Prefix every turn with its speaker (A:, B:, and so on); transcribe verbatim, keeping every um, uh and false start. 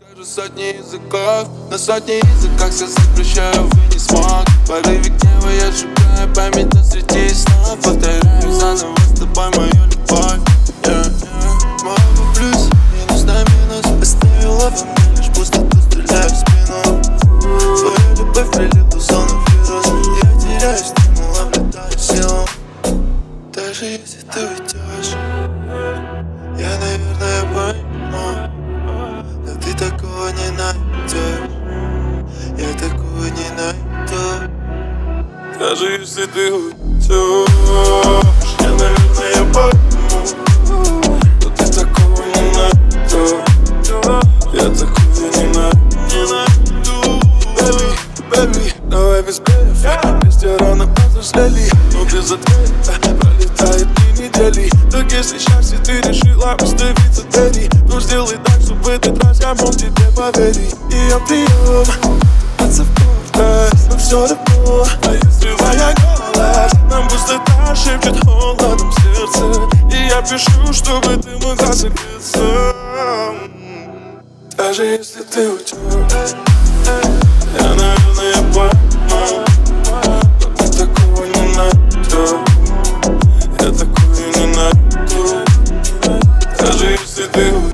A: Скажу сотни языков, на сотни языках все запрещаю, вы не смог. В порыве гнева я сжигаю память на среди снов. Повторяю заново с тобой мою любовь, yeah, yeah. Много плюс, минус на минус. Оставила во мне лишь пустоту, стреляю в спину. Твоя любовь прилип до зоны вирус. Я теряю стимул, обретаю силу. Даже если ты уйдешь, я, наверное, пойму. Но ты такого не найдешь, я такого не найду. Даже если ты уйдешь, я, наверное, пойму. Но ты такого не найдешь, я такого не найду. Baby, baby, давай без берега. Вместе рано повзрослели, но без ответа пролетает дни недели. Так если счастье ты решила остановиться, Дэдди, ну сделай так, чтобы в этот раз я мог тебе поверить. И я прием, отцепорта, но все равно. А если твоя голос нам пустота шепчет холодом в сердце, и я пишу, чтобы ты могла согреться. Даже если ты уйдешь, я, наверное, пойму. Но ты такого не найдешь, я такого не найду. Даже если ты